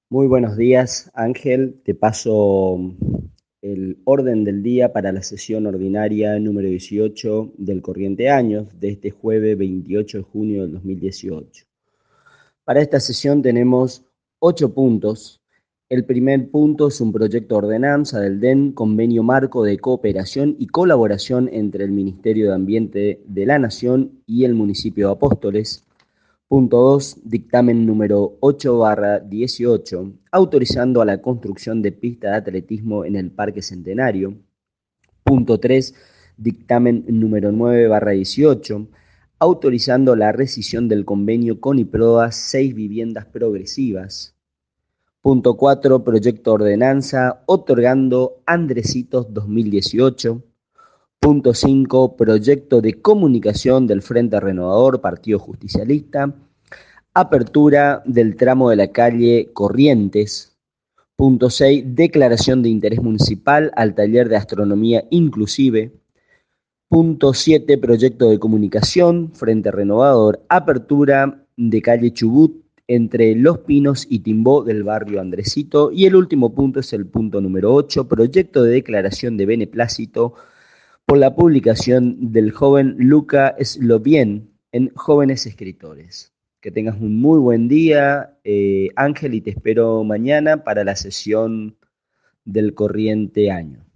Muy buenos días, Ángel. Te paso el orden del día para la sesión ordinaria número 18 del corriente años de este jueves 28 de junio del 2018. Para esta sesión tenemos 8 puntos. El primer punto es un proyecto de ordenanza del DEN, convenio marco de cooperación y colaboración entre el Ministerio de Ambiente de la Nación y el municipio de Apóstoles. Punto 2, dictamen número 8/18, autorizando a la construcción de pista de atletismo en el Parque Centenario. Punto 3, dictamen número 9/18, autorizando la rescisión del convenio con IPROA 6 viviendas progresivas. Punto 4, proyecto de ordenanza otorgando Andresitos 2018. Punto 5, proyecto de comunicación del Frente Renovador, Partido Justicialista. Apertura del tramo de la calle Corrientes. Punto 6, declaración de interés municipal al taller de astronomía inclusive. Punto 7, proyecto de comunicación, Frente Renovador, apertura de calle Chubut entre Los Pinos y Timbó del barrio Andresito. Y el último punto es el punto número 8, proyecto de declaración de beneplácito por la publicación del joven Luca Slovien en Jóvenes Escritores. Que tengas un muy buen día, Ángel, y te espero mañana para la sesión del corriente año.